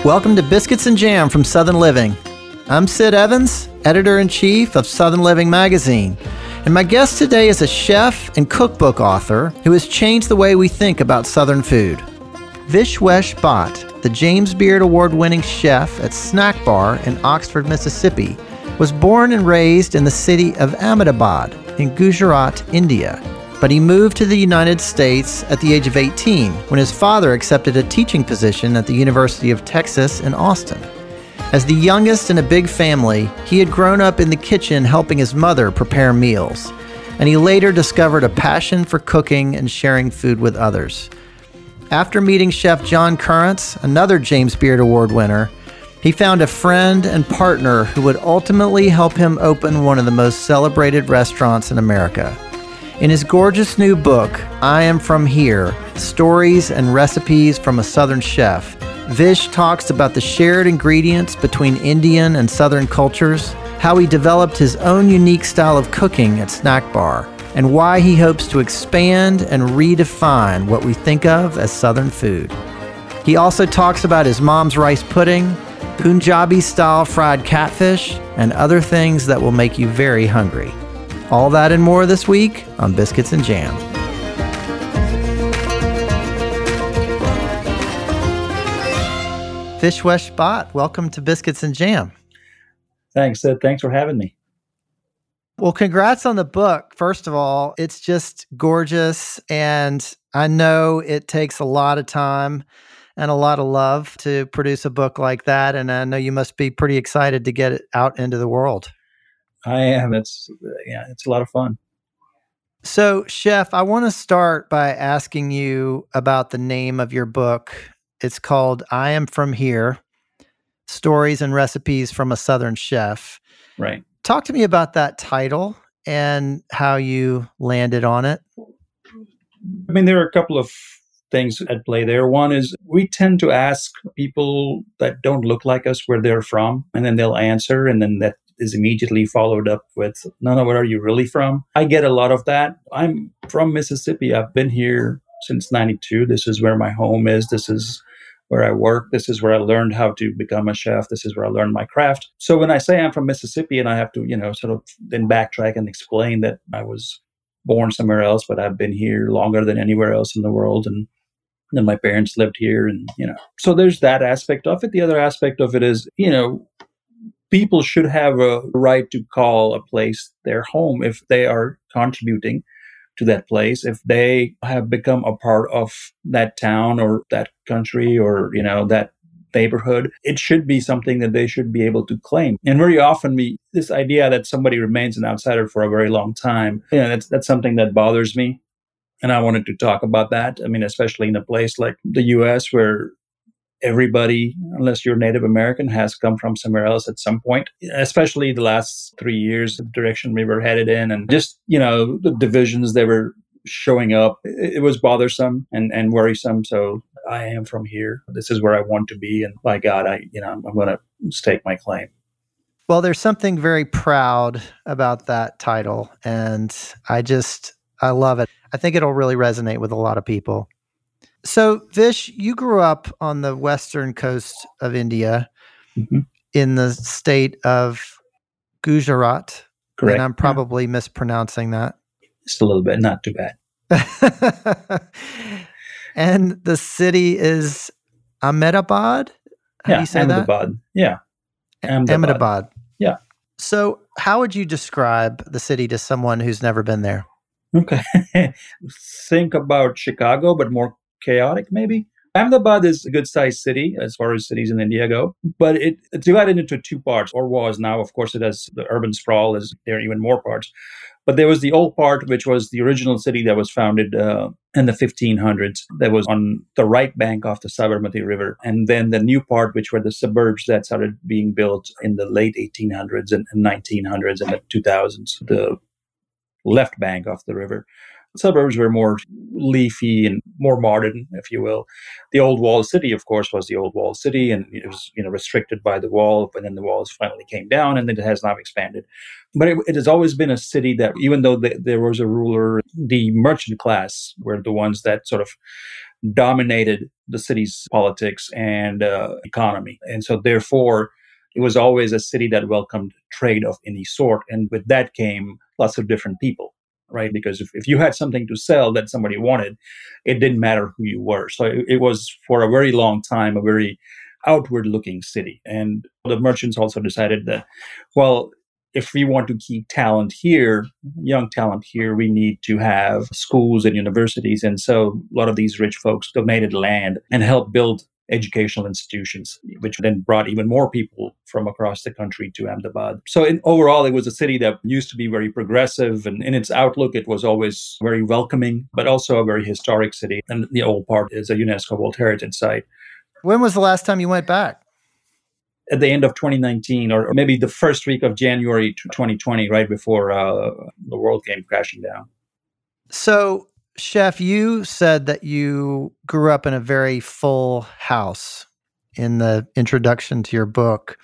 Welcome to Biscuits and Jam from Southern Living. I'm Sid Evans, Editor-in-Chief of Southern Living magazine, and my guest today is a chef and cookbook author who has changed the way we think about Southern food. Vishwesh Bhatt, the James Beard Award-winning chef at Snack Bar in Oxford, Mississippi, was born and raised in the city of Ahmedabad in Gujarat, India. But he moved to the United States at the age of 18 when his father accepted a teaching position at the University of Texas in Austin. As the youngest in a big family, he had grown up in the kitchen helping his mother prepare meals, and he later discovered a passion for cooking and sharing food with others. After meeting Chef John Currants, another James Beard Award winner, he found a friend and partner who would ultimately help him open one of the most celebrated restaurants in America. In his gorgeous new book, I Am From Here, Stories and Recipes from a Southern Chef, Vish talks about the shared ingredients between Indian and Southern cultures, how he developed his own unique style of cooking at Snack Bar, and why he hopes to expand and redefine what we think of as Southern food. He also talks about his mom's rice pudding, Punjabi-style fried catfish, and other things that will make you very hungry. All that and more this week on Biscuits and Jam. Vishwesh Bhatt, welcome to Biscuits and Jam. Thanks, Sid. Thanks for having me. Well, congrats on the book. First of all, it's just gorgeous, and I know it takes a lot of time and a lot of love to produce a book like that, and I know you must be pretty excited to get it out into the world. I am. It's a lot of fun. So, Chef, I want to start by asking you about the name of your book. It's called I Am From Here, Stories and Recipes from a Southern Chef. Right. Talk to me about that title and how you landed on it. I mean, there are a couple of things at play there. One is we tend to ask people that don't look like us where they're from, and then they'll answer, and then that is immediately followed up with, no, where are you really from? I get a lot of that. I'm from Mississippi. I've been here since 92. This is where my home is. This is where I work. This is where I learned how to become a chef. This is where I learned my craft. So when I say I'm from Mississippi and I have to, sort of then backtrack and explain that I was born somewhere else, but I've been here longer than anywhere else in the world. And then my parents lived here and, so there's that aspect of it. The other aspect of it is, people should have a right to call a place their home if they are contributing to that place, if they have become a part of that town or that country or, that neighborhood. It should be something that they should be able to claim. And very often this idea that somebody remains an outsider for a very long time, that's something that bothers me. And I wanted to talk about that. I mean, especially in a place like the US where everybody, unless you're Native American, has come from somewhere else at some point, especially the last 3 years, the direction we were headed in, and just, the divisions that were showing up. It was bothersome and worrisome. So I am from here. This is where I want to be. And by God, I'm going to stake my claim. Well, there's something very proud about that title. And I love it. I think it'll really resonate with a lot of people. So, Vish, you grew up on the western coast of India, in the state of Gujarat. Correct. And I'm probably mispronouncing that. Just a little bit, not too bad. And the city is Ahmedabad? How do you say Ahmedabad. that? Yeah. Ahmedabad. Yeah. So, how would you describe the city to someone who's never been there? Okay. Think about Chicago, but more chaotic, maybe. Ahmedabad is a good-sized city as far as cities in India go, but it's divided into two parts, or was. Now, of course, it has the urban sprawl. There are even more parts. But there was the old part, which was the original city that was founded in the 1500s, that was on the right bank of the Sabarmati River. And then the new part, which were the suburbs that started being built in the late 1800s and 1900s and the 2000s, the left bank of the river. Suburbs were more leafy and more modern, if you will. The old walled city, of course, was the old walled city, and it was restricted by the wall, but then the walls finally came down, and then it has now expanded. But it has always been a city that, even though there was a ruler, the merchant class were the ones that sort of dominated the city's politics and economy. And so, therefore, it was always a city that welcomed trade of any sort. And with that came lots of different people, right? Because if you had something to sell that somebody wanted, it didn't matter who you were. So it was for a very long time a very outward looking city. And the merchants also decided that, well, if we want to keep talent here, young talent here, we need to have schools and universities. And so a lot of these rich folks donated land and helped build educational institutions, which then brought even more people from across the country to Ahmedabad. So overall, it was a city that used to be very progressive, and in its outlook, it was always very welcoming, but also a very historic city. And the old part is a UNESCO World Heritage Site. When was the last time you went back? At the end of 2019, or maybe the first week of January 2020, right before the world came crashing down. So, Chef, you said that you grew up in a very full house in the introduction to your book,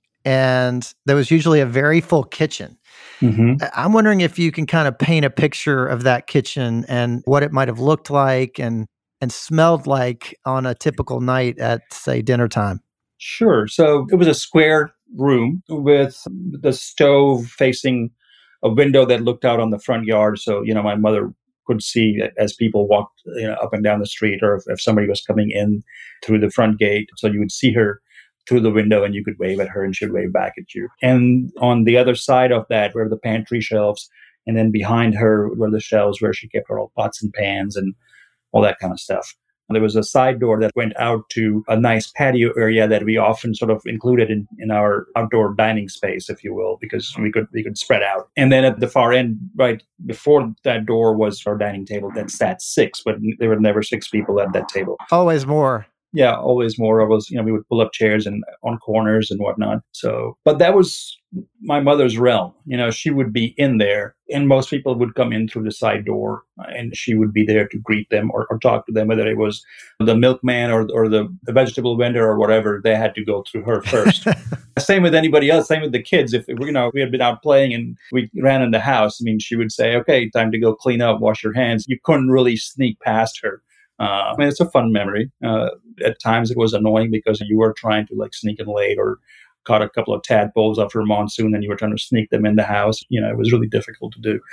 and there was usually a very full kitchen. Mm-hmm. I'm wondering if you can kind of paint a picture of that kitchen and what it might have looked like and smelled like on a typical night at, say, dinner time. Sure. So it was a square room with the stove facing a window that looked out on the front yard. So, my mother could see as people walked up and down the street, or if somebody was coming in through the front gate. So you would see her through the window and you could wave at her and she'd wave back at you. And on the other side of that were the pantry shelves. And then behind her were the shelves where she kept her old pots and pans and all that kind of stuff. There was a side door that went out to a nice patio area that we often sort of included in our outdoor dining space, if you will, because we could spread out. And then at the far end, right before that door, was our dining table that sat six, but there were never six people at that table. Always more. Yeah, always more. We would pull up chairs and on corners and whatnot. So, but that was my mother's realm. She would be in there, and most people would come in through the side door, and she would be there to greet them or talk to them, whether it was the milkman or the vegetable vendor or whatever. They had to go through her first. Same with anybody else. Same with the kids. If we had been out playing and we ran in the house, she would say, "Okay, time to go clean up, wash your hands." You couldn't really sneak past her. It's a fun memory. At times it was annoying because you were trying to sneak in late or caught a couple of tadpoles after a monsoon and you were trying to sneak them in the house. It was really difficult to do.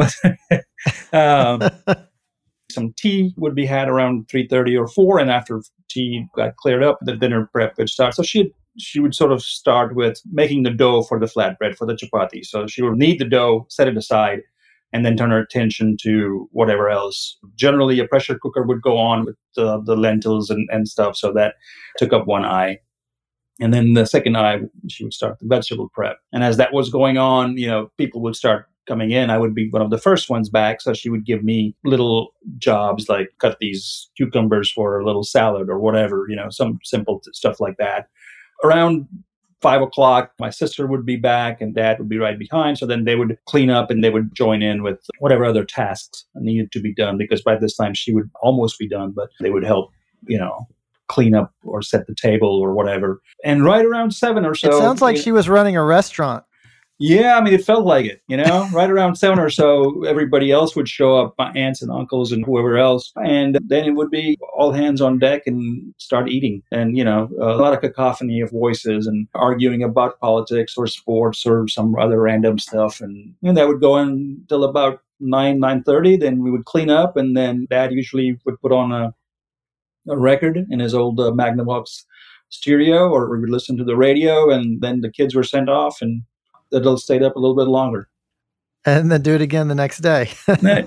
But some tea would be had around 3:30 or 4, and after tea got cleared up, the dinner prep would start. So she would sort of start with making the dough for the flatbread, for the chapati. So she would knead the dough, set it aside, and then turn her attention to whatever else. Generally, a pressure cooker would go on with the lentils and stuff, so that took up one eye. And then the second eye, she would start the vegetable prep. And as that was going on, people would start coming in. I would be one of the first ones back, so she would give me little jobs like cut these cucumbers for a little salad or whatever, some simple stuff like that. Around 5 o'clock, my sister would be back and Dad would be right behind. So then they would clean up and they would join in with whatever other tasks needed to be done, because by this time she would almost be done, but they would help, clean up or set the table or whatever. And right around 7 or so. It sounds like she was running a restaurant. Yeah, it felt like it, right around 7 or so, everybody else would show up, my aunts and uncles and whoever else. And then it would be all hands on deck and start eating. And, a lot of cacophony of voices and arguing about politics or sports or some other random stuff. And that would go on until about 9:30. Then we would clean up, and then Dad usually would put on a record in his old Magnavox stereo, or we would listen to the radio, and then the kids were sent off and they'll stay up a little bit longer. And then do it again the next day. Right.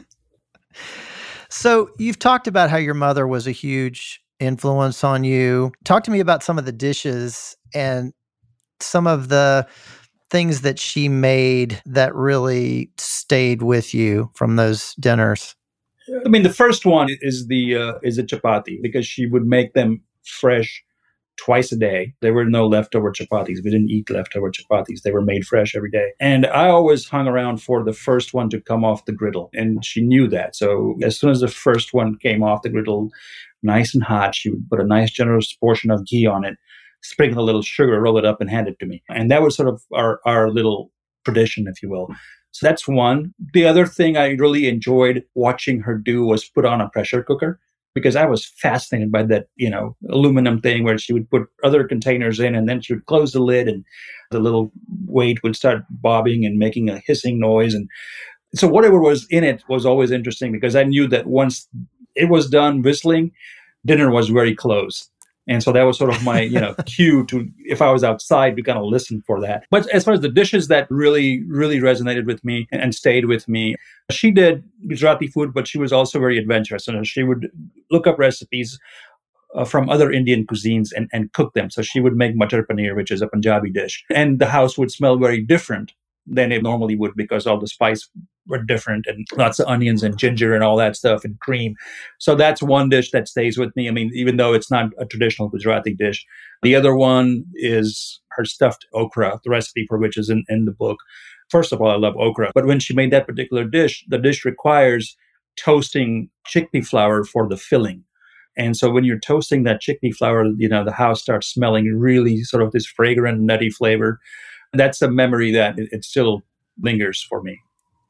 So you've talked about how your mother was a huge influence on you. Talk to me about some of the dishes and some of the things that she made that really stayed with you from those dinners. The first one is a chapati, because she would make them fresh twice a day. There were no leftover chapatis. We didn't eat leftover chapatis. They were made fresh every day. And I always hung around for the first one to come off the griddle. And she knew that. So as soon as the first one came off the griddle, nice and hot, she would put a nice generous portion of ghee on it, sprinkle a little sugar, roll it up, and hand it to me. And that was sort of our little tradition, if you will. So that's one. The other thing I really enjoyed watching her do was put on a pressure cooker. because I was fascinated by that, aluminum thing where she would put other containers in and then she would close the lid and the little weight would start bobbing and making a hissing noise. And so whatever was in it was always interesting because I knew that once it was done whistling, dinner was very close. And so that was sort of my, cue to, if I was outside, to kind of listen for that. But as far as the dishes that really, really resonated with me and stayed with me, she did Gujarati food, but she was also very adventurous. And she would look up recipes from other Indian cuisines and cook them. So she would make Matar Paneer, which is a Punjabi dish. And the house would smell very different than it normally would because all the spice were different and lots of onions and ginger and all that stuff and cream. So that's one dish that stays with me. I mean, even though it's not a traditional Gujarati dish. The other one is her stuffed okra, the recipe for which is in the book. First of all, I love okra. But when she made that particular dish, the dish requires toasting chickpea flour for the filling. And so when you're toasting that chickpea flour, the house starts smelling really sort of this fragrant, nutty flavor. That's a memory that it still lingers for me.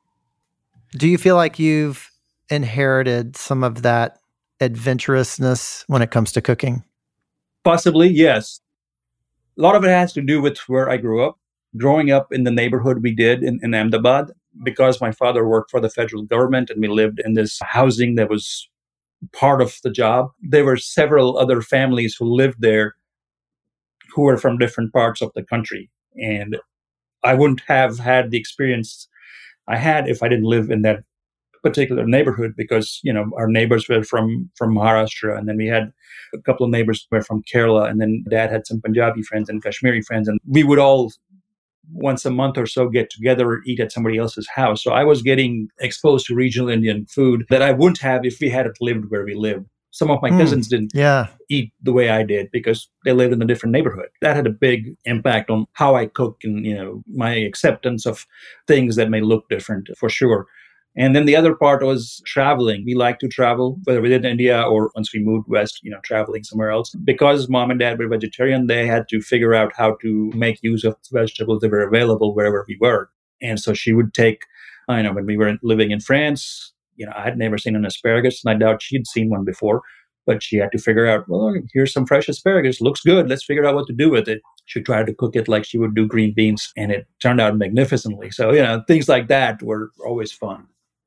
Do you feel like you've inherited some of that adventurousness when it comes to cooking? Possibly, yes. A lot of it has to do with where I grew up. Growing up in the neighborhood we did in Ahmedabad, because my father worked for the federal government and we lived in this housing that was part of the job. There were several other families who lived there who were from different parts of the country. And I wouldn't have had the experience I had if I didn't live in that particular neighborhood because, our neighbors were from Maharashtra. And then we had a couple of neighbors who were from Kerala. And then Dad had some Punjabi friends and Kashmiri friends. And we would all once a month or so get together or eat at somebody else's house. So I was getting exposed to regional Indian food that I wouldn't have if we hadn't lived where we lived. Some of my cousins didn't eat the way I did because they lived in a different neighborhood. That had a big impact on how I cook and, my acceptance of things that may look different for sure. And then the other part was traveling. We like to travel, whether we did in India or once we moved west, traveling somewhere else. Because mom and dad were vegetarian, they had to figure out how to make use of vegetables that were available wherever we were. And so she would take, when we were living in France, I had never seen an asparagus, and I doubt she'd seen one before. But she had to figure out, well, here's some fresh asparagus. Looks good. Let's figure out what to do with it. She tried to cook it like she would do green beans, and it turned out magnificently. So, things like that were always fun.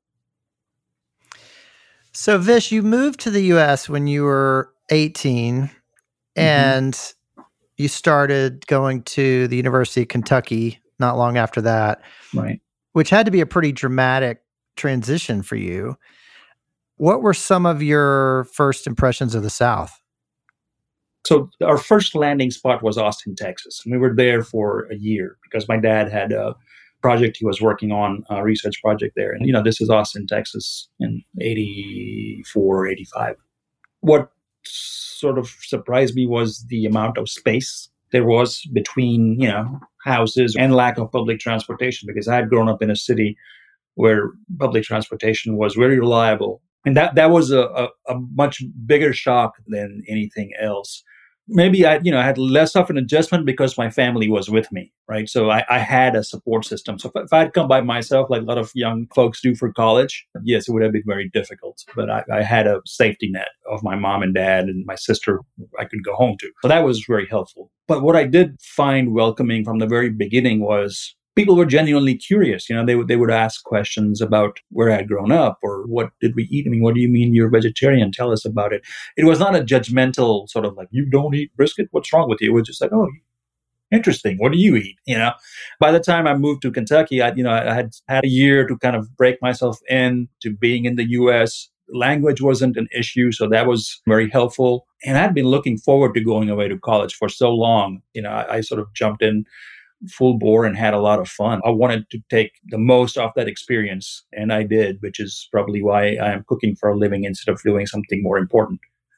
So, Vish, you moved to the U.S. when you were 18, and you started going to the University of Kentucky not long after that, right? Which had to be a pretty dramatic transition for you. What were some of your first impressions of the South? So our first landing spot was Austin, Texas. And we were there for a year because my dad had a project he was working on, a research project there. And, this is Austin, Texas in 84, 85. What sort of surprised me was the amount of space there was between, houses and lack of public transportation because I had grown up in a city where public transportation was very reliable. And that was a much bigger shock than anything else. Maybe I had less of an adjustment because my family was with me, right? So I had a support system. So if I'd come by myself, like a lot of young folks do for college, yes, it would have been very difficult. But I had a safety net of my mom and dad and my sister I could go home to. So that was very helpful. But what I did find welcoming from the very beginning was people were genuinely curious. They would ask questions about where I'd grown up or what did we eat. I mean, what do you mean you're vegetarian? Tell us about it. It was not a judgmental sort of like, you don't eat brisket? What's wrong with you? It was just like, oh, interesting. What do you eat? By the time I moved to Kentucky, I had a year to kind of break myself into being in the U.S. Language wasn't an issue, so that was very helpful. And I'd been looking forward to going away to college for so long. I sort of jumped in full bore and had a lot of fun. I wanted to take the most of that experience, and I did, which is probably why I am cooking for a living instead of doing something more important.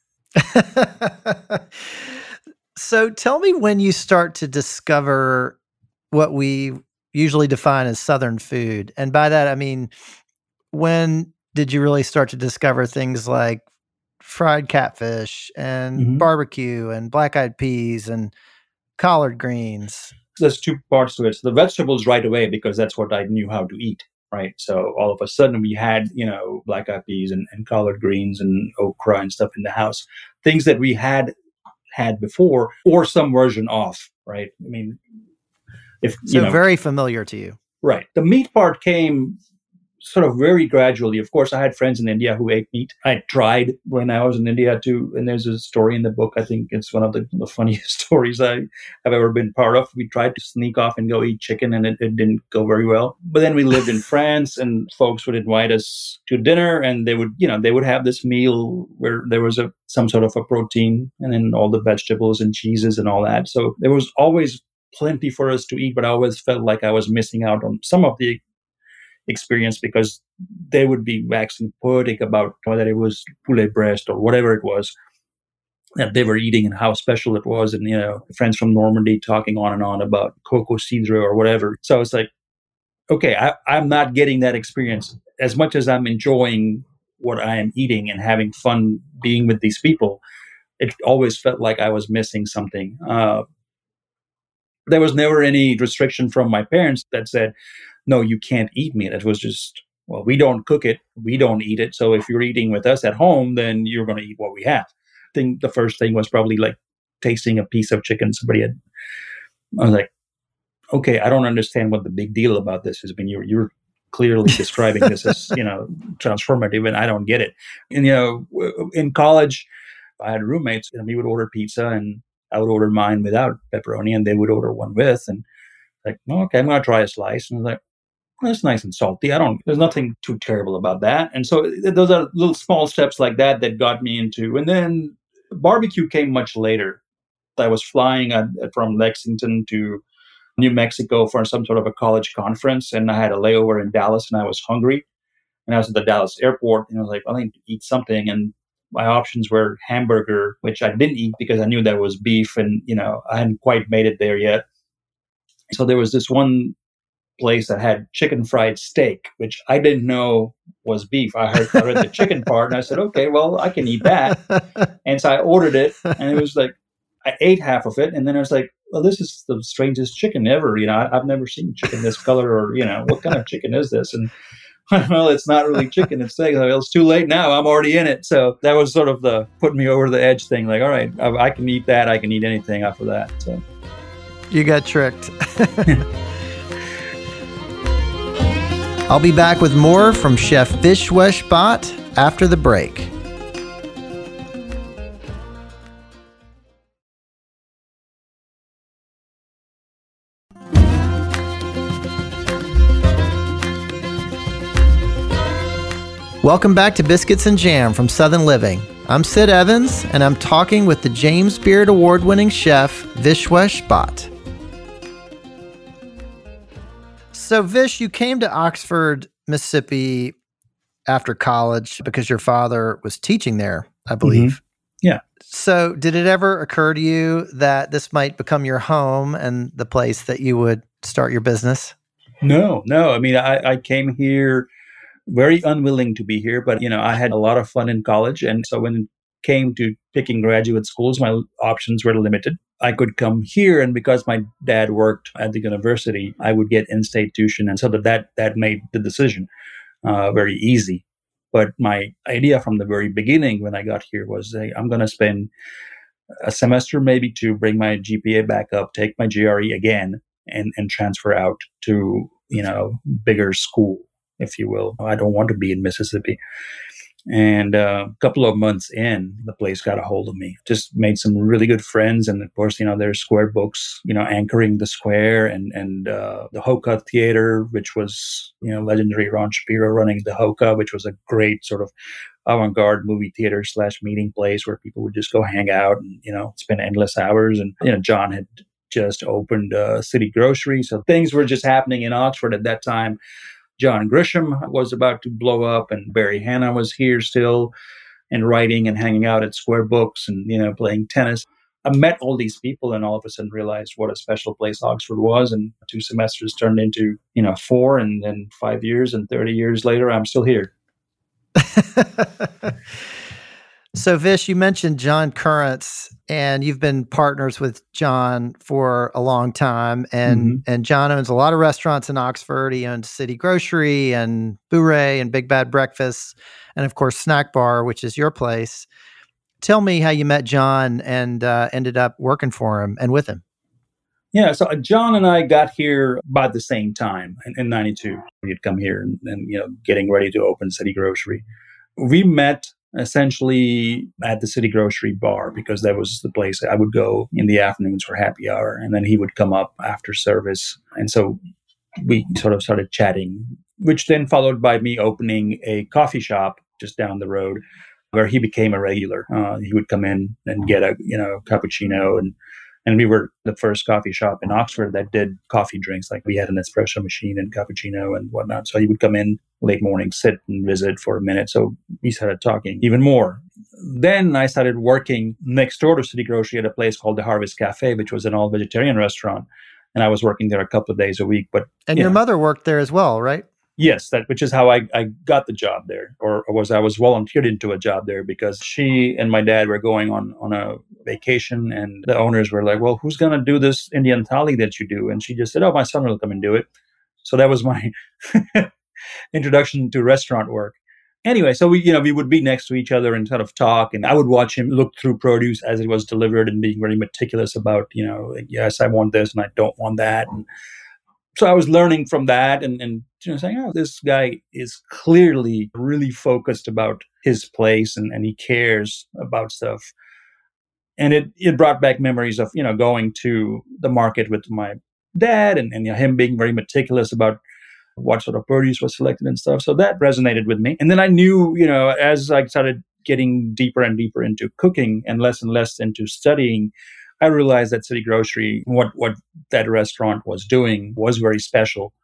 So tell me when you start to discover what we usually define as Southern food. And by that, I mean, when did you really start to discover things like fried catfish and barbecue and black-eyed peas and collard greens? There's two parts to it. So the vegetables right away, because that's what I knew how to eat, right? So all of a sudden we had, black eyed peas and collard greens and okra and stuff in the house, things that we had before or some version of, right? I mean, if, So very familiar to you. right. The meat part came sort of very gradually. Of course, I had friends in India who ate meat. I tried when I was in India too. And there's a story in the book. I think it's one of the funniest stories I have ever been part of. We tried to sneak off and go eat chicken, and it didn't go very well. But then we lived in France, and folks would invite us to dinner, and they would have this meal where there was some sort of a protein, and then all the vegetables and cheeses and all that. So there was always plenty for us to eat, but I always felt like I was missing out on some of the experience because they would be waxing poetic about whether it was poulet breast or whatever it was that they were eating and how special it was. And, friends from Normandy talking on and on about coco cidre or whatever. So it's like, okay, I'm not getting that experience as much as I'm enjoying what I am eating and having fun being with these people. It always felt like I was missing something. There was never any restriction from my parents that said, no, you can't eat meat. It was just, well, we don't cook it. We don't eat it. So if you're eating with us at home, then you're going to eat what we have. I think the first thing was probably like tasting a piece of chicken I was like, okay, I don't understand what the big deal about this is. I mean, you're clearly describing this as, transformative, and I don't get it. And, in college, I had roommates, and we would order pizza, and I would order mine without pepperoni, and they would order one with. And like, okay, I'm going to try a slice. And I was like, well, that's nice and salty. There's nothing too terrible about that. And so those are little small steps like that got me into. And then barbecue came much later. I was flying from Lexington to New Mexico for some sort of a college conference. And I had a layover in Dallas, and I was hungry. And I was at the Dallas airport, and I was like, I need to eat something. And my options were hamburger, which I didn't eat because I knew that was beef. And, I hadn't quite made it there yet. So there was this one place that had chicken fried steak, which I didn't know was beef. I read the chicken part, and I said, okay, well, I can eat that. And so I ordered it, and it was like, I ate half of it, and then I was like, well, this is the strangest chicken ever. I've never seen chicken this color, or, what kind of chicken is this? And well, it's not really chicken, it's steak. Well, it's too late now. I'm already in it. So that was sort of the put me over the edge thing. Like, all right, I can eat that. I can eat anything off of that. So you got tricked. I'll be back with more from Chef Vishwesh Bhatt after the break. Welcome back to Biscuits and Jam from Southern Living. I'm Sid Evans, and I'm talking with the James Beard Award-winning chef, Vishwesh Bhatt. So, Vish, you came to Oxford, Mississippi after college because your father was teaching there, I believe. Mm-hmm. Yeah. So, did it ever occur to you that this might become your home and the place that you would start your business? No. I mean, I came here very unwilling to be here, but, I had a lot of fun in college. And so when it came to picking graduate schools, my options were limited. I could come here, and because my dad worked at the university, I would get in-state tuition. And so that made the decision very easy. But my idea from the very beginning when I got here was, hey, I'm going to spend a semester, maybe to bring my GPA back up, take my GRE again, and transfer out to, bigger school, if you will. I don't want to be in Mississippi. And a couple of months in, the place got a hold of me. Just made some really good friends. And of course, there's Square Books, anchoring the Square, and the Hoka Theater, which was, legendary Ron Shapiro running the Hoka, which was a great sort of avant-garde movie theater / meeting place where people would just go hang out and, spend endless hours. And, John had just opened City Grocery. So things were just happening in Oxford at that time. John Grisham was about to blow up, and Barry Hannah was here still and writing and hanging out at Square Books and, playing tennis. I met all these people and all of a sudden realized what a special place Oxford was. And 2 semesters turned into, 4, and then 5 years, and 30 years later, I'm still here. So, Vish, you mentioned John Currents, and you've been partners with John for a long time. And Hmm. and John owns a lot of restaurants in Oxford. He owns City Grocery and Bouret and Big Bad Breakfast, and of course Snack Bar, which is your place. Tell me how you met John and ended up working for him and with him. Yeah, so John and I got here about the same time in '92. We had come here and getting ready to open City Grocery. We met essentially at the City Grocery bar because that was the place I would go in the afternoons for happy hour, and then he would come up after service, and so we sort of started chatting, which then followed by me opening a coffee shop just down the road where he became a regular. He would come in and get a cappuccino, and we were the first coffee shop in Oxford that did coffee drinks. Like we had an espresso machine and cappuccino and whatnot. So he would come in late morning, sit and visit for a minute. So we started talking even more. Then I started working next door to City Grocery at a place called the Harvest Cafe, which was an all vegetarian restaurant. And I was working there a couple of days a week. But And your mother worked there as well, right? yes, which is how I got the job there, or I was volunteered into a job there because she and my dad were going on a vacation, and the owners were like, "Well, who's gonna do this Indian thali that you do?" And she just said, "Oh, my son will come and do it." So that was my introduction to restaurant work. Anyway, so we would be next to each other and sort of talk, and I would watch him look through produce as it was delivered and being very meticulous about, yes, I want this and I don't want that. And so I was learning from that and saying, oh, this guy is clearly really focused about his place and he cares about stuff. And it brought back memories of, going to the market with my dad and him being very meticulous about what sort of produce was selected and stuff. So that resonated with me. And then I knew, as I started getting deeper and deeper into cooking and less into studying, I realized that City Grocery, what that restaurant was doing was very special,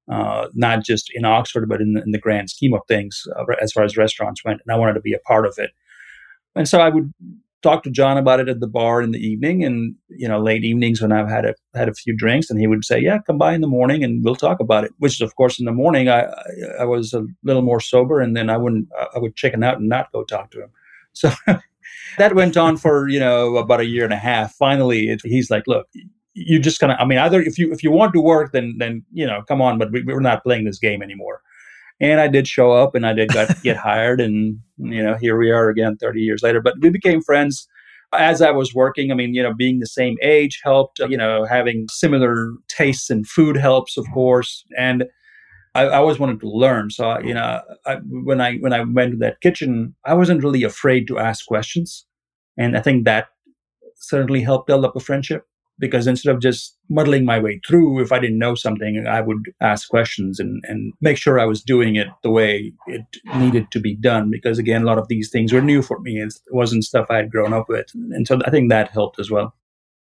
not just in Oxford, but in the grand scheme of things as far as restaurants went. And I wanted to be a part of it. And so I would talk to John about it at the bar in the evening and, late evenings when I've had a few drinks. And he would say, yeah, come by in the morning and we'll talk about it, which of course in the morning I was a little more sober, and then I would chicken out and not go talk to him. So that went on for, about a year and a half. Finally, he's like, look, you just kind of, either if you want to work, then, come on, but we're not playing this game anymore. And I did show up and I did get hired. And, here we are again 30 years later. But we became friends as I was working. Being the same age helped, having similar tastes in food helps, of course. And I always wanted to learn. So, when I went to that kitchen, I wasn't really afraid to ask questions. And I think that certainly helped build up a friendship, because instead of just muddling my way through, if I didn't know something, I would ask questions and make sure I was doing it the way it needed to be done. Because again, a lot of these things were new for me. It wasn't stuff I had grown up with. And so I think that helped as well.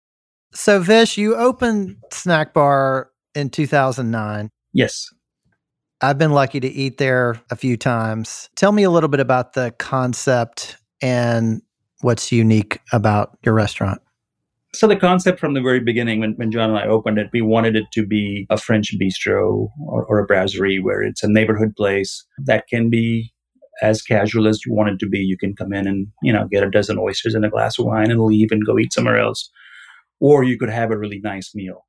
So Vish, you opened Snack Bar in 2009. Yes. I've been lucky to eat there a few times. Tell me a little bit about the concept and what's unique about your restaurant. So the concept from the very beginning, when John and I opened it, we wanted it to be a French bistro or a brasserie where it's a neighborhood place that can be as casual as you want it to be. You can come in and, get a dozen oysters and a glass of wine and leave and go eat somewhere else. Or you could have a really nice meal.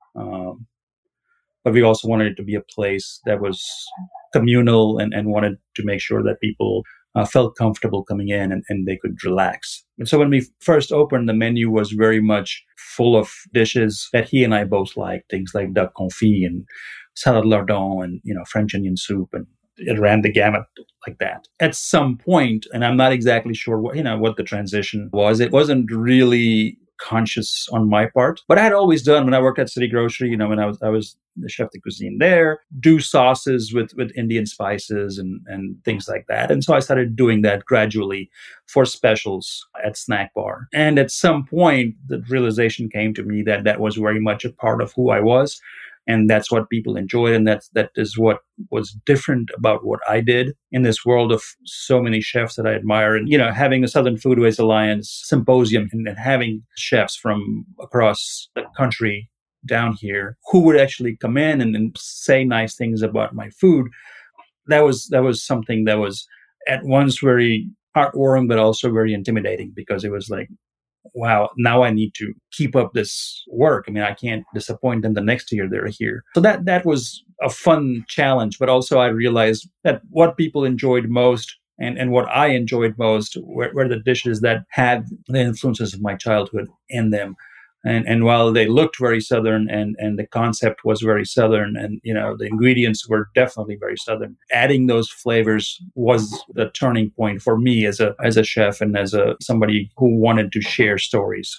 But we also wanted it to be a place that was communal and wanted to make sure that people felt comfortable coming in and they could relax. And so when we first opened, the menu was very much full of dishes that he and I both liked, things like duck confit and salad lardon and, French onion soup. And it ran the gamut like that. At some point, and I'm not exactly sure what the transition was, it wasn't really conscious on my part, but I had always done when I worked at City Grocery, when I was the chef de cuisine there, do sauces with Indian spices and things like that. And so I started doing that gradually for specials at Snack Bar. And at some point, the realization came to me that was very much a part of who I was. And that's what people enjoyed. And that is what was different about what I did in this world of so many chefs that I admire. And, having the Southern Foodways Alliance symposium and having chefs from across the country down here who would actually come in and say nice things about my food. That was something that was at once very heartwarming, but also very intimidating because it was like, wow, now I need to keep up this work. I mean, I can't disappoint them the next year they're here. So that was a fun challenge, but also I realized that what people enjoyed most and what I enjoyed most were the dishes that had the influences of my childhood in them. And while they looked very Southern and the concept was very Southern and, the ingredients were definitely very Southern, adding those flavors was the turning point for me as a chef and as somebody who wanted to share stories.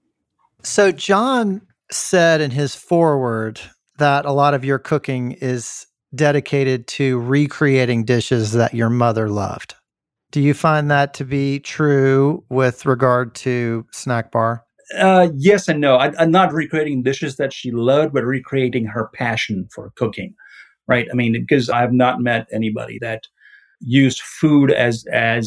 So John said in his foreword that a lot of your cooking is dedicated to recreating dishes that your mother loved. Do you find that to be true with regard to Snack Bar? Yes and no. I'm not recreating dishes that she loved, but recreating her passion for cooking, right? I mean, because I've not met anybody that used food as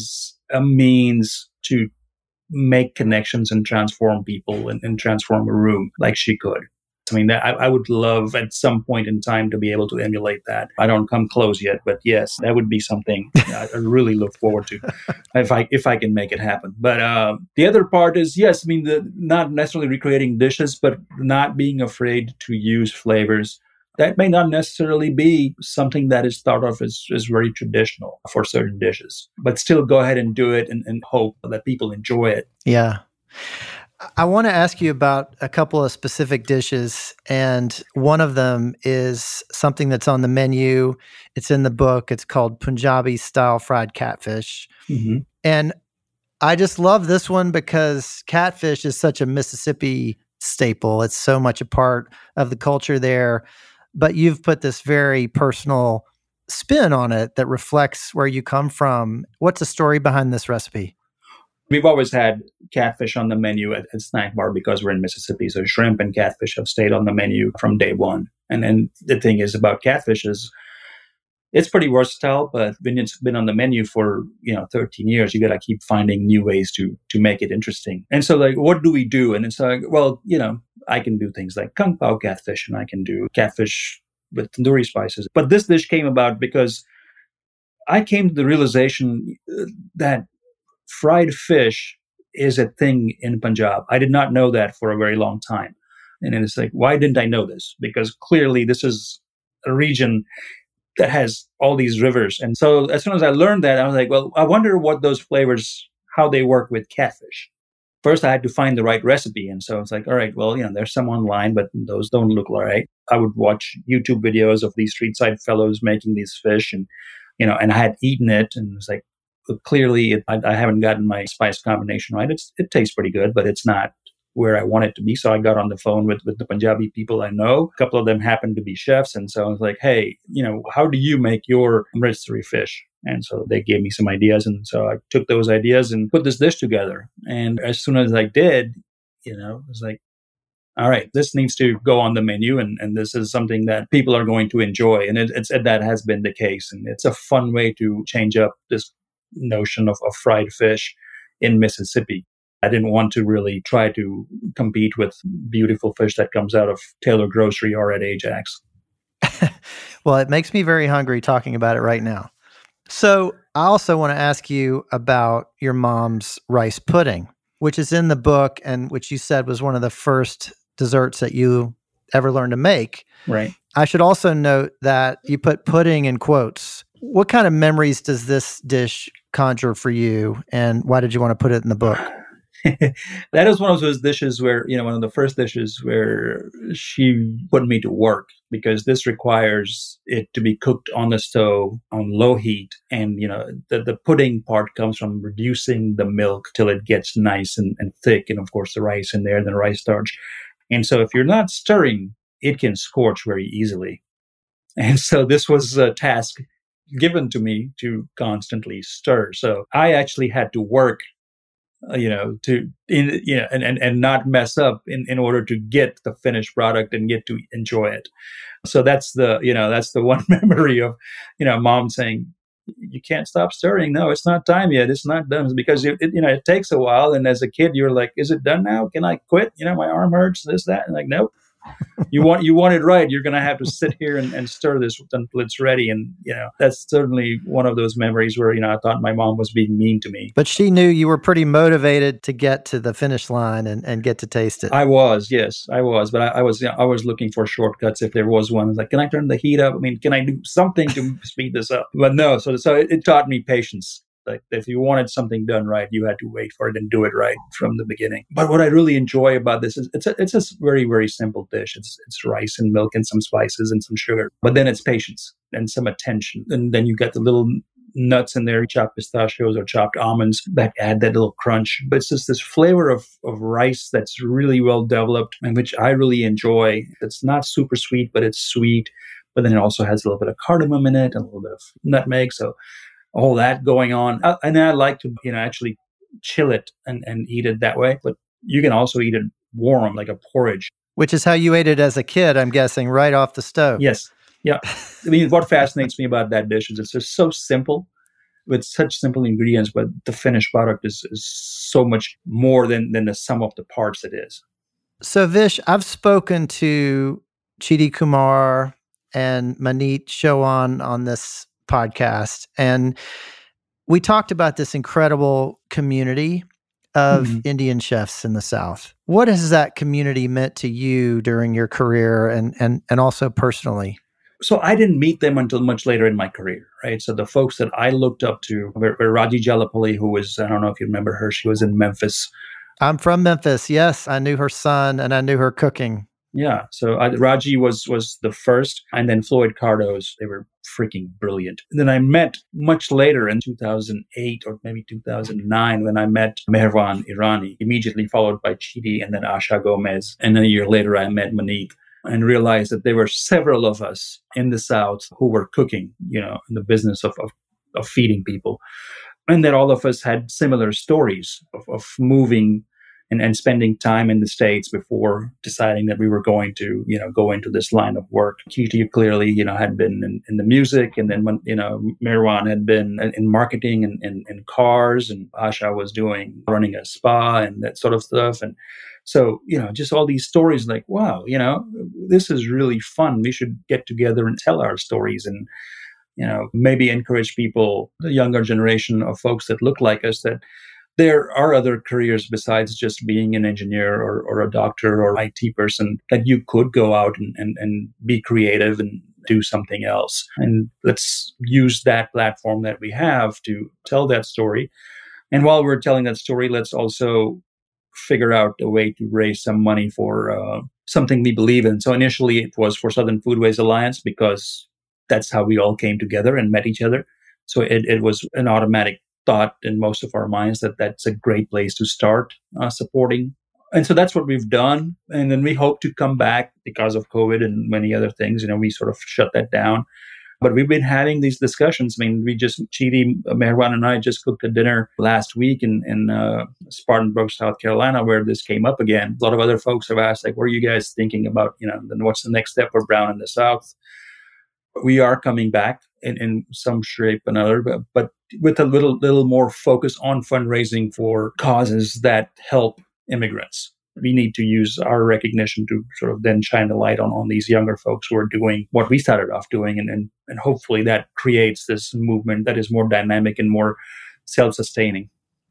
a means to make connections and transform people and transform a room like she could. I mean, I would love at some point in time to be able to emulate that. I don't come close yet, but yes, that would be something I really look forward to if I can make it happen. But the other part is, yes, I mean, not necessarily recreating dishes, but not being afraid to use flavors that may not necessarily be something that is thought of as very traditional for certain dishes, but still go ahead and do it and hope that people enjoy it. Yeah. I want to ask you about a couple of specific dishes, and one of them is something that's on the menu. It's in the book. It's called Punjabi style fried catfish. Mm-hmm. And I just love this one because catfish is such a Mississippi staple. It's so much a part of the culture there, but you've put this very personal spin on it that reflects where you come from. What's the story behind this recipe? We've always had catfish on the menu at Snack Bar because we're in Mississippi. So shrimp and catfish have stayed on the menu from day one. And then the thing is about catfish is it's pretty versatile, but when it's been on the menu for 13 years, you got to keep finding new ways to make it interesting. And so, like, what do we do? And it's like, well, I can do things like kung pao catfish, and I can do catfish with tandoori spices. But this dish came about because I came to the realization that fried fish is a thing in Punjab. I did not know that for a very long time. And then it's like, why didn't I know this? Because clearly this is a region that has all these rivers. And so as soon as I learned that, I was like, well, I wonder what those flavors, how they work with catfish. First, I had to find the right recipe. And so it's like, all right, well, there's some online, but those don't look all right. I would watch YouTube videos of these street side fellows making these fish and I had eaten it and it was like, clearly, I haven't gotten my spice combination right. It tastes pretty good, but it's not where I want it to be. So I got on the phone with the Punjabi people I know. A couple of them happened to be chefs. And so I was like, hey, how do you make your amritsari fish? And so they gave me some ideas. And so I took those ideas and put this dish together. And as soon as I did, it was like, all right, this needs to go on the menu, and this is something that people are going to enjoy. And that has been the case. And it's a fun way to change up this notion of fried fish in Mississippi. I didn't want to really try to compete with beautiful fish that comes out of Taylor Grocery or at Ajax. Well, it makes me very hungry talking about it right now. So I also want to ask you about your mom's rice pudding, which is in the book and which you said was one of the first desserts that you ever learned to make. Right. I should also note that you put pudding in quotes. What kind of memories does this dish conjure for you, and why did you want to put it in the book? That is one of those dishes where, one of the first dishes where she put me to work, because this requires it to be cooked on the stove on low heat. And, the pudding part comes from reducing the milk till it gets nice and thick. And of course, the rice in there, and the rice starch. And so if you're not stirring, it can scorch very easily. And so this was a task given to me to constantly stir. So I actually had to work, and not mess up in order to get the finished product and get to enjoy it. So that's the one memory of, mom saying, you can't stop stirring. No, it's not time yet. It's not done. It's because it takes a while. And as a kid, you're like, is it done now? Can I quit? My arm hurts, this, that. And like, nope, You want it right, you're going to have to sit here and stir this until it's ready. And, that's certainly one of those memories where, I thought my mom was being mean to me. But she knew you were pretty motivated to get to the finish line and get to taste it. I was, yes, I was. But I was looking for shortcuts if there was one. Like, can I turn the heat up? I mean, can I do something to speed this up? But no, so it taught me patience. Like, if you wanted something done right, you had to wait for it and do it right from the beginning. But what I really enjoy about this is it's a very, very simple dish. It's rice and milk and some spices and some sugar. But then it's patience and some attention. And then you get the little nuts in there, chopped pistachios or chopped almonds that add that little crunch. But it's just this flavor of rice that's really well developed and which I really enjoy. It's not super sweet, but it's sweet. But then it also has a little bit of cardamom in it and a little bit of nutmeg. So all that going on. And I like to, actually chill it and eat it that way. But you can also eat it warm, like a porridge. Which is how you ate it as a kid, I'm guessing, right off the stove. Yes. Yeah. I mean, what fascinates me about that dish is it's just so simple with such simple ingredients, but the finished product is so much more than the sum of the parts it is. So Vish, I've spoken to Chidi Kumar and Maneet Chauhan on this podcast, and we talked about this incredible community of Indian chefs in the South. What has that community meant to you during your career and also personally? So I didn't meet them until much later in my career, right? So the folks that I looked up to were Raji Jalapalli, who was, I don't know if you remember her, she was in Memphis. I'm from Memphis, yes. I knew her son and I knew her cooking. Yeah, so Raji was the first, and then Floyd Cardos. They were freaking brilliant. And then I met much later in 2008 or maybe 2009 when I met Mehran Irani, immediately followed by Chidi and then Asha Gomez. And then a year later, I met Maneet and realized that there were several of us in the South who were cooking, in the business of feeding people. And that all of us had similar stories of moving and spending time in the States before deciding that we were going to, go into this line of work. Chidi clearly, had been in the music, and then, Mehran had been in marketing and in cars, and Asha was running a spa and that sort of stuff. And so, just all these stories like, wow, this is really fun. We should get together and tell our stories and, maybe encourage people, the younger generation of folks that look like us, that there are other careers besides just being an engineer or a doctor or IT person, that you could go out and be creative and do something else. And let's use that platform that we have to tell that story. And while we're telling that story, let's also figure out a way to raise some money for something we believe in. So initially it was for Southern Foodways Alliance, because that's how we all came together and met each other. So it was an automatic thought in most of our minds that that's a great place to start supporting. And so that's what we've done. And then we hope to come back because of COVID and many other things. We sort of shut that down. But we've been having these discussions. I mean, Chidi, Mehran, and I just cooked a dinner last week in Spartanburg, South Carolina, where this came up again. A lot of other folks have asked, like, what are you guys thinking about, then what's the next step for Brown in the South? We are coming back in some shape or another, but with a little more focus on fundraising for causes that help immigrants. We need to use our recognition to sort of then shine the light on these younger folks who are doing what we started off doing. And hopefully that creates this movement that is more dynamic and more self-sustaining.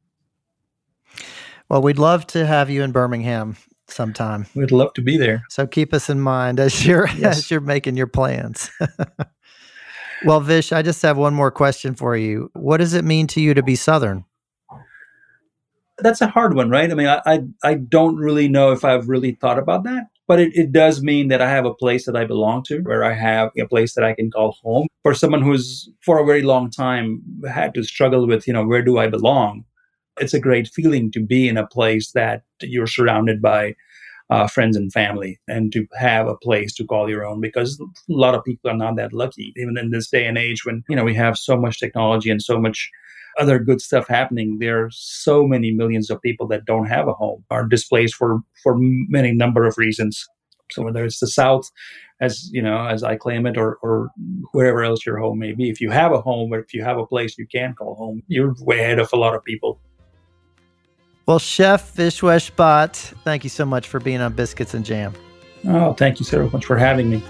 Well, we'd love to have you in Birmingham sometime. We'd love to be there. So keep us in mind as you're making your plans. Well, Vish, I just have one more question for you. What does it mean to you to be Southern? That's a hard one, right? I mean, I don't really know if I've really thought about that, but it does mean that I have a place that I belong to, where I have a place that I can call home. For someone who's for a very long time had to struggle with, where do I belong? It's a great feeling to be in a place that you're surrounded by friends and family, and to have a place to call your own, because a lot of people are not that lucky, even in this day and age when, we have so much technology and so much other good stuff happening. There are so many millions of people that don't have a home, are displaced for many number of reasons. So whether it's the South, as I claim it, or wherever else your home may be, if you have a home, or if you have a place you can call home, you're way ahead of a lot of people. Well, Chef Vishwesh Bhatt, thank you so much for being on Biscuits and Jam. Oh, thank you so much for having me.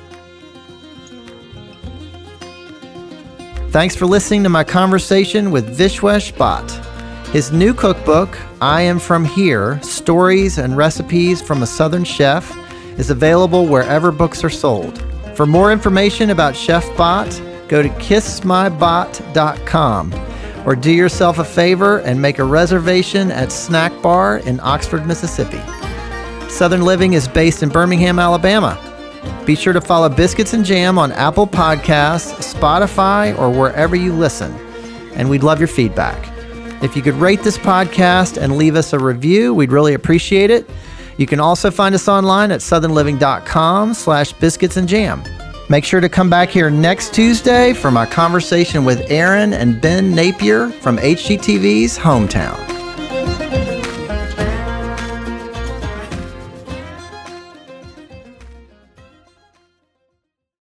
Thanks for listening to my conversation with Vishwesh Bhatt. His new cookbook, I Am From Here, Stories and Recipes from a Southern Chef, is available wherever books are sold. For more information about Chef Bhatt, go to kissmybhatt.com or do yourself a favor and make a reservation at Snack Bar in Oxford, Mississippi. Southern Living is based in Birmingham, Alabama. Be sure to follow Biscuits and Jam on Apple Podcasts, Spotify, or wherever you listen. And we'd love your feedback. If you could rate this podcast and leave us a review, we'd really appreciate it. You can also find us online at southernliving.com/biscuitsandjam. Make sure to come back here next Tuesday for my conversation with Aaron and Ben Napier from HGTV's Hometown.